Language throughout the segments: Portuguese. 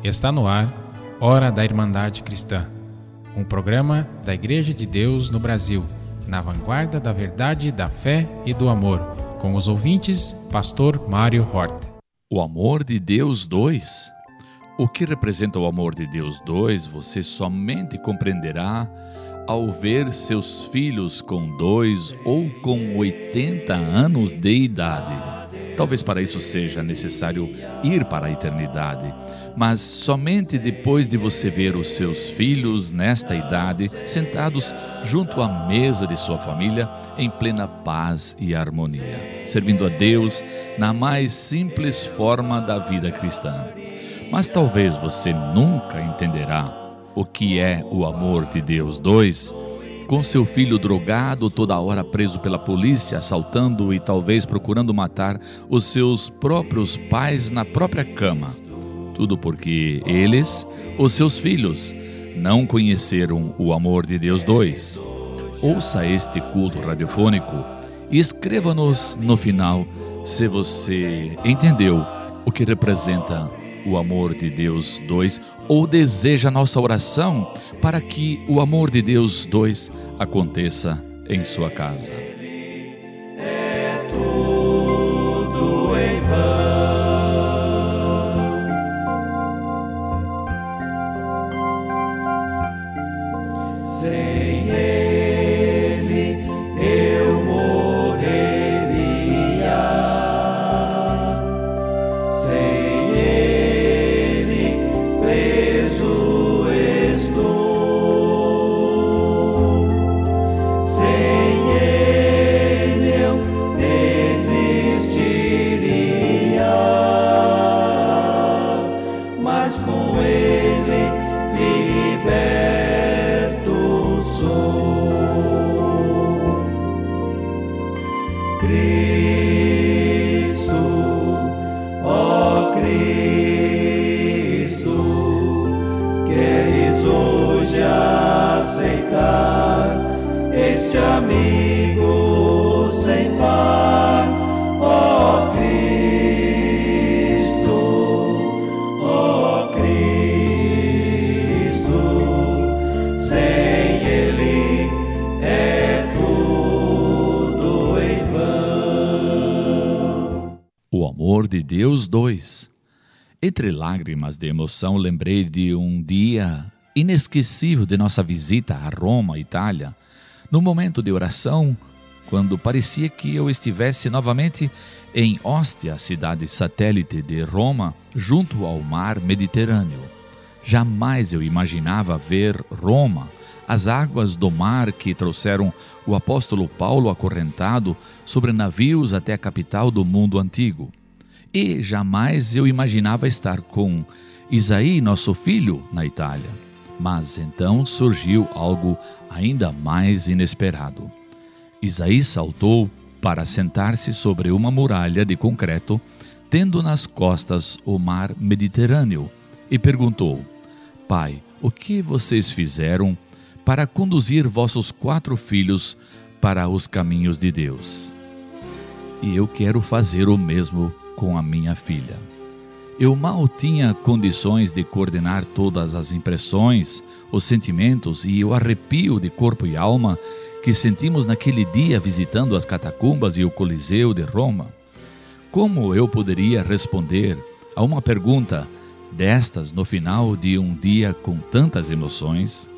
Está no ar, Hora da Irmandade Cristã, um programa da Igreja de Deus no Brasil, na vanguarda da verdade, da fé e do amor, com os ouvintes, Pastor Mário Hort. O amor de Deus 2. O que representa o amor de Deus 2, você somente compreenderá ao ver seus filhos com 2 ou com 80 anos de idade. Talvez para isso seja necessário ir para a eternidade, mas somente depois de você ver os seus filhos nesta idade, sentados junto à mesa de sua família, em plena paz e harmonia, servindo a Deus na mais simples forma da vida cristã. Mas talvez você nunca entenderá o que é o amor de Deus 2, com seu filho drogado, toda hora preso pela polícia, assaltando e talvez procurando matar os seus próprios pais na própria cama. Tudo porque eles, os seus filhos, não conheceram o amor de Deus 2. Ouça este culto radiofônico e escreva-nos no final se você entendeu o que representa o amor de Deus 2 ou deseja nossa oração para que o amor de Deus 2 aconteça em sua casa. É tudo em vão. Sem Ele eu morreria. Sem Ele preso estou. Sem Ele eu desistiria, mas com Ele liberto sou. Cristo, ó Cristo, queres hoje aceitar este amigo sem par, ó Cristo, sem Ele é tudo em vão. O amor de Deus 2. Entre lágrimas de emoção, lembrei de um dia inesquecível de nossa visita a Roma, Itália. No momento de oração, quando parecia que eu estivesse novamente em Ostia, cidade satélite de Roma, junto ao mar Mediterrâneo. Jamais eu imaginava ver Roma, as águas do mar que trouxeram o apóstolo Paulo acorrentado sobre navios até a capital do mundo antigo. E jamais eu imaginava estar com Isaí, nosso filho, na Itália. Mas então surgiu algo ainda mais inesperado. Isaí saltou para sentar-se sobre uma muralha de concreto, tendo nas costas o mar Mediterrâneo, e perguntou: Pai, o que vocês fizeram para conduzir vossos 4 filhos para os caminhos de Deus? E eu quero fazer o mesmo com a minha filha. Eu mal tinha condições de coordenar todas as impressões, os sentimentos e o arrepio de corpo e alma que sentimos naquele dia visitando as catacumbas e o Coliseu de Roma. Como eu poderia responder a uma pergunta destas no final de um dia com tantas emoções?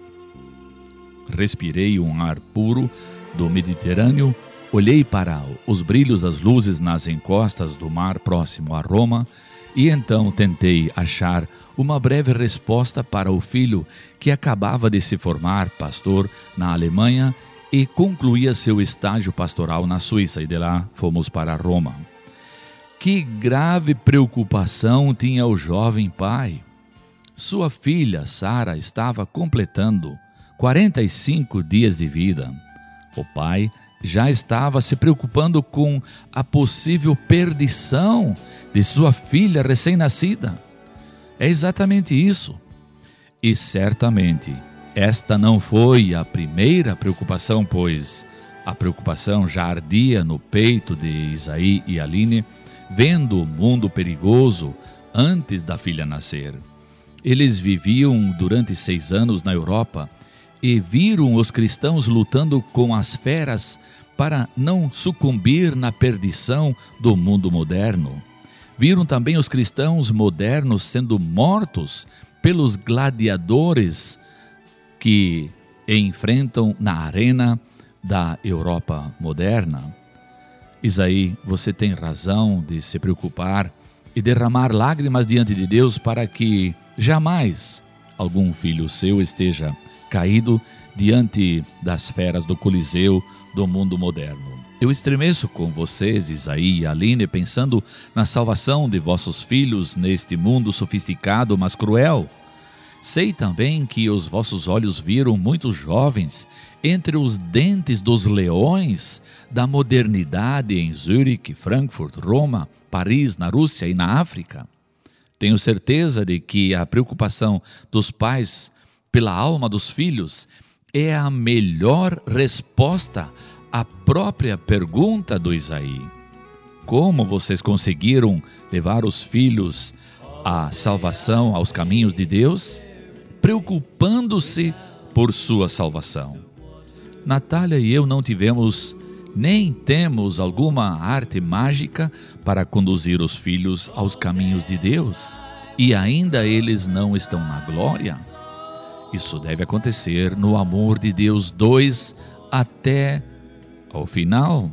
Respirei um ar puro do Mediterrâneo, olhei para os brilhos das luzes nas encostas do mar próximo a Roma e então tentei achar uma breve resposta para o filho que acabava de se formar pastor na Alemanha e concluía seu estágio pastoral na Suíça, e de lá fomos para Roma. Que grave preocupação tinha o jovem pai. Sua filha, Sara, estava completando 45 dias de vida. O pai já estava se preocupando com a possível perdição de sua filha recém-nascida. É exatamente isso. E certamente esta não foi a primeira preocupação, pois a preocupação já ardia no peito de Isaí e Aline, vendo o mundo perigoso antes da filha nascer. Eles viviam durante 6 anos na Europa e viram os cristãos lutando com as feras para não sucumbir na perdição do mundo moderno. Viram também os cristãos modernos sendo mortos pelos gladiadores que enfrentam na arena da Europa moderna. Isaí, você tem razão de se preocupar e derramar lágrimas diante de Deus para que jamais algum filho seu esteja caído diante das feras do Coliseu do mundo moderno. Eu estremeço com vocês, Isaí e Aline, pensando na salvação de vossos filhos neste mundo sofisticado, mas cruel. Sei também que os vossos olhos viram muitos jovens entre os dentes dos leões da modernidade em Zurique, Frankfurt, Roma, Paris, na Rússia e na África. Tenho certeza de que a preocupação dos pais pela alma dos filhos é a melhor resposta à própria pergunta do Isaí. Como vocês conseguiram levar os filhos à salvação, aos caminhos de Deus? Preocupando-se por sua salvação. Natália e eu não tivemos nem temos alguma arte mágica para conduzir os filhos aos caminhos de Deus, e ainda eles não estão na glória. Isso deve acontecer no amor de Deus 2 até ao final.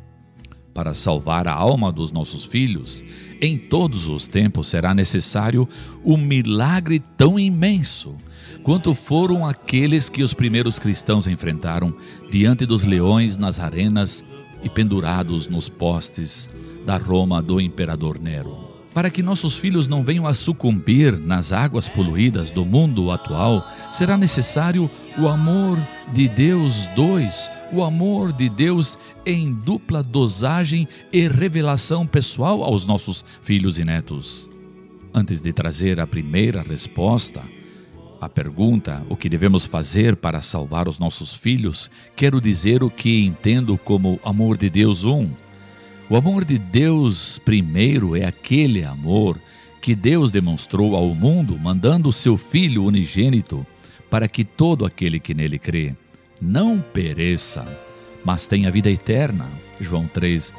Para salvar a alma dos nossos filhos, em todos os tempos será necessário um milagre tão imenso quanto foram aqueles que os primeiros cristãos enfrentaram diante dos leões nas arenas e pendurados nos postes da Roma do imperador Nero. Para que nossos filhos não venham a sucumbir nas águas poluídas do mundo atual, será necessário o amor de Deus 2, o amor de Deus em dupla dosagem e revelação pessoal aos nossos filhos e netos. Antes de trazer a primeira resposta à pergunta, o que devemos fazer para salvar os nossos filhos, quero dizer o que entendo como amor de Deus 1. O amor de Deus primeiro é aquele amor que Deus demonstrou ao mundo, mandando o seu Filho unigênito, para que todo aquele que nele crê não pereça, mas tenha vida eterna. João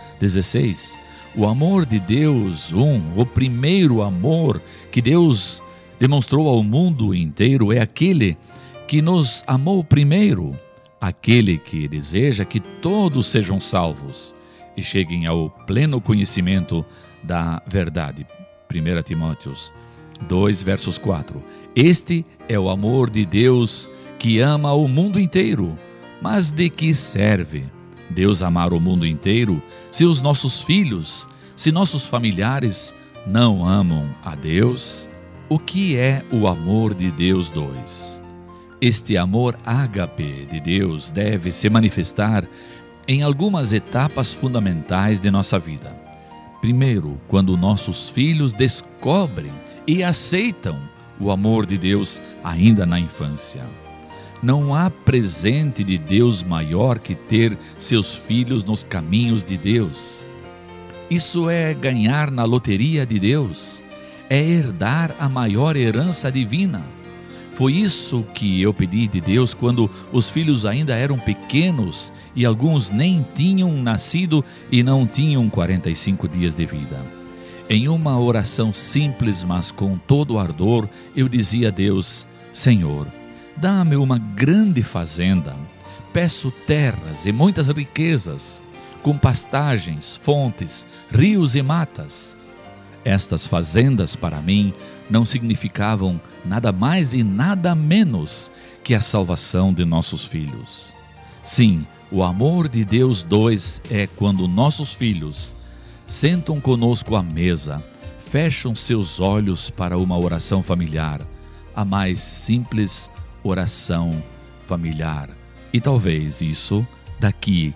3,16. O amor de Deus, o primeiro amor que Deus demonstrou ao mundo inteiro, é aquele que nos amou primeiro, aquele que deseja que todos sejam salvos e cheguem ao pleno conhecimento da verdade. 1 Timóteo 2, versos 4. Este é o amor de Deus que ama o mundo inteiro. Mas de que serve Deus amar o mundo inteiro se os nossos filhos, se nossos familiares não amam a Deus? O que é o amor de Deus 2? Este amor ágape de Deus deve se manifestar em algumas etapas fundamentais de nossa vida. Primeiro, quando nossos filhos descobrem e aceitam o amor de Deus ainda na infância. Não há presente de Deus maior que ter seus filhos nos caminhos de Deus. Isso é ganhar na loteria de Deus, é herdar a maior herança divina. Foi isso que eu pedi de Deus quando os filhos ainda eram pequenos e alguns nem tinham nascido e não tinham 45 dias de vida. Em uma oração simples, mas com todo ardor, eu dizia a Deus: Senhor, dá-me uma grande fazenda, peço terras e muitas riquezas, com pastagens, fontes, rios e matas. Estas fazendas para mim não significavam nada mais e nada menos que a salvação de nossos filhos. Sim, o amor de Deus 2 é quando nossos filhos sentam conosco à mesa, fecham seus olhos para uma oração familiar, a mais simples oração familiar. E talvez isso daqui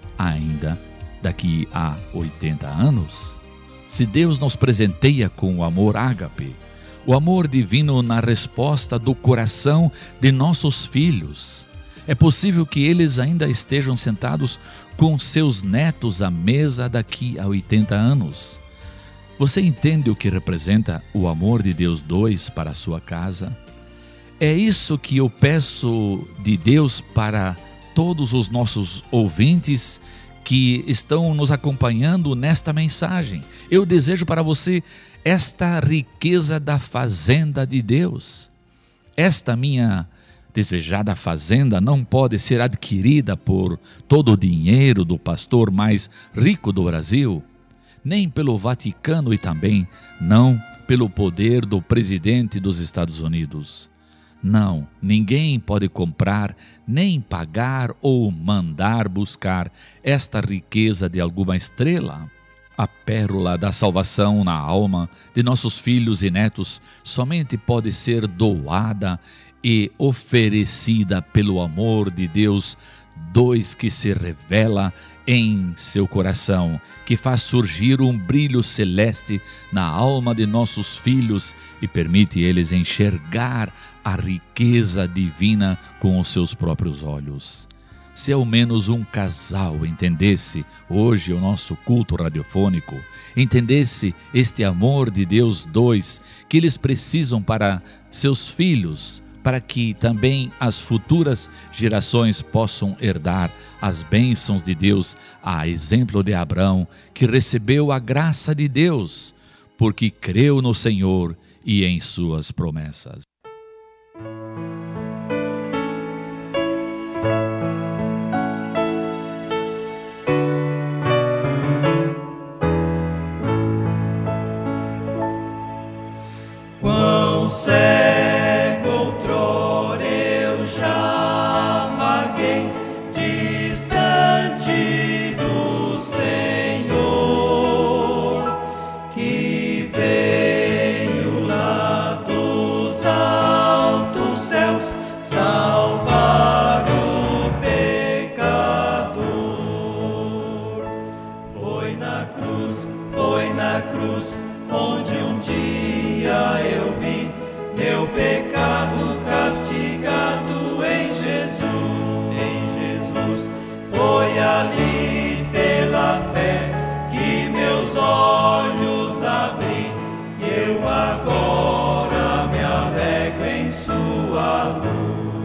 a 80 anos. Se Deus nos presenteia com o amor ágape, o amor divino na resposta do coração de nossos filhos, é possível que eles ainda estejam sentados com seus netos à mesa daqui a 80 anos. Você entende o que representa o amor de Deus 2 para a sua casa? É isso que eu peço de Deus para todos os nossos ouvintes que estão nos acompanhando nesta mensagem. Eu desejo para você esta riqueza da fazenda de Deus. Esta minha desejada fazenda não pode ser adquirida por todo o dinheiro do pastor mais rico do Brasil, nem pelo Vaticano e também não pelo poder do presidente dos Estados Unidos. Não, ninguém pode comprar, nem pagar ou mandar buscar esta riqueza de alguma estrela. A pérola da salvação na alma de nossos filhos e netos somente pode ser doada e oferecida pelo amor de Deus 2 que se revela em seu coração, que faz surgir um brilho celeste na alma de nossos filhos e permite eles enxergar a riqueza divina com os seus próprios olhos. Se ao menos um casal entendesse hoje o nosso culto radiofônico, entendesse este amor de Deus 2 que eles precisam para seus filhos, para que também as futuras gerações possam herdar as bênçãos de Deus, a exemplo de Abraão, que recebeu a graça de Deus, porque creu no Senhor e em suas promessas. Quão cego outrora eu já vaguei, distante do Senhor, que veio lá dos altos céus salvar o pecador. Foi na cruz, onde um dia eu vi meu pecado castigado em Jesus. Foi ali pela fé que meus olhos abri, e eu agora me alegro em sua luz.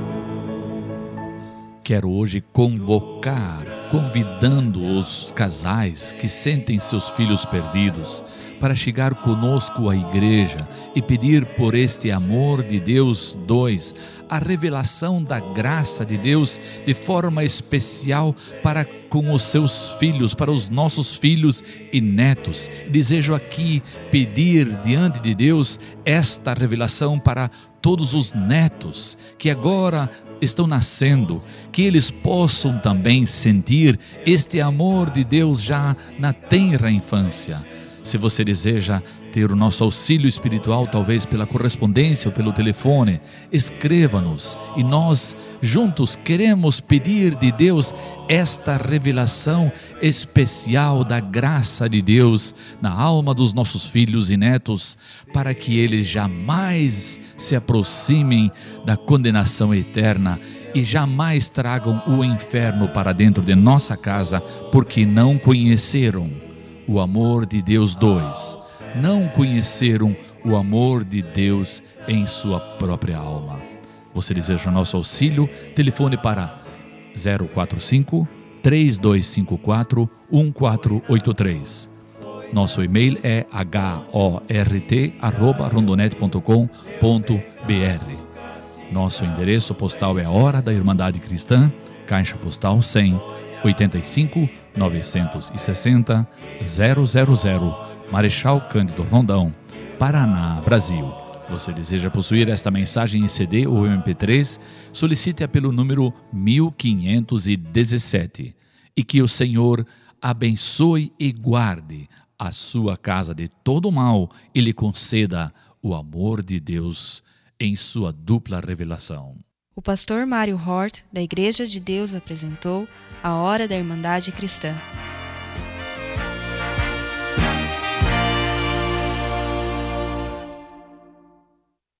Quero hoje convidando os casais que sentem seus filhos perdidos para chegar conosco à igreja e pedir por este amor de Deus 2, a revelação da graça de Deus de forma especial para com os seus filhos, para os nossos filhos e netos. Desejo aqui pedir diante de Deus esta revelação para todos os netos que agora estão nascendo, que eles possam também sentir este amor de Deus já na tenra infância. Se você deseja ter o nosso auxílio espiritual, talvez pela correspondência ou pelo telefone, escreva-nos e nós juntos queremos pedir de Deus esta revelação especial da graça de Deus na alma dos nossos filhos e netos, para que eles jamais se aproximem da condenação eterna e jamais tragam o inferno para dentro de nossa casa, porque não conheceram o amor de Deus 2, não conheceram o amor de Deus em sua própria alma. Você deseja nosso auxílio? Telefone para 045-3254-1483. Nosso e-mail é hort@rondonet.com.br. Nosso endereço postal é Hora da Irmandade Cristã, Caixa Postal 100, 85 960 000, Marechal Cândido Rondão, Paraná, Brasil. Você deseja possuir esta mensagem em CD ou MP3? Solicite-a pelo número 1517. E que o Senhor abençoe e guarde a sua casa de todo mal e lhe conceda o amor de Deus em sua dupla revelação. O pastor Mário Hort, da Igreja de Deus, apresentou a Hora da Irmandade Cristã.